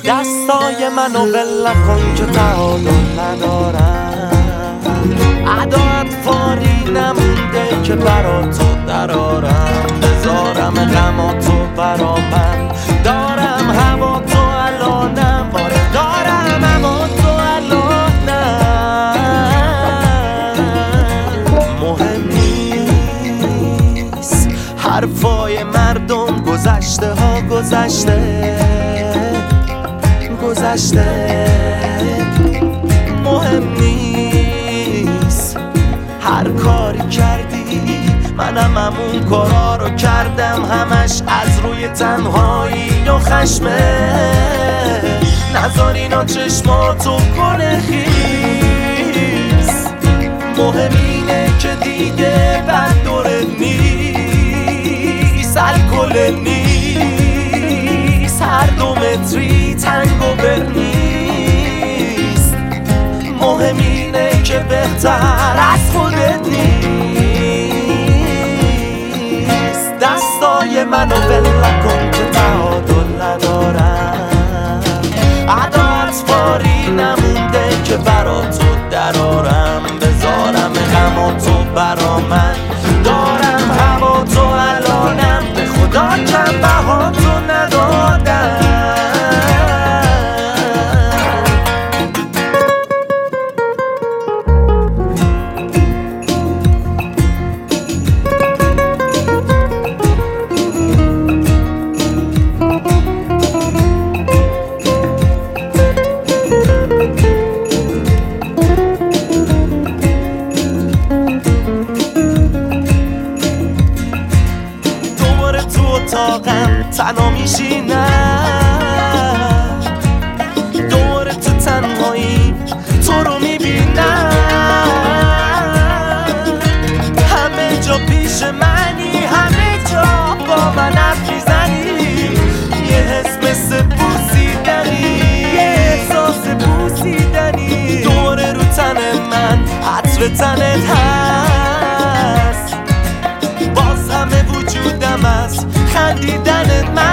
دستای منو ول نکن که تعادل ندارم، عدات فاری نمونده که برا تو درارم، بذارم غماتو برا من، دارم هوا تو الانم، باره دارم هوا تو الانم. مهم نیست حرفای مردم، گذشته ها گذشته گذشته. مهم نیست هر کاری کردی، منم همون کارا رو کردم، همش از روی تنهایی و خشمه. نذار اینا چشماتو کنه خیس، مهم اینه که دیگه بد دوره نیست، الکل نیست، هر 2 متری تنگ و بر نیست. مهم اینه که بهتر از خودت نیست. دستای منو ول نکن که تعادل ندارم، عدات فاری نمونده که برا تو درارم، بذارم غماتو برا من، دارم هوا تو الانم، به خدا کم بها تو ندادم. تنها میشینم، دور تو تنهایی تو رو میبینم، همه جا پیش منی، همه جا با من حرف میزنی، یه حس مثل بوسیدنی، یه احساس بوسیدنی، دور رو تن من عطر تنت هست، باز همه وجودم از خندیدنت من.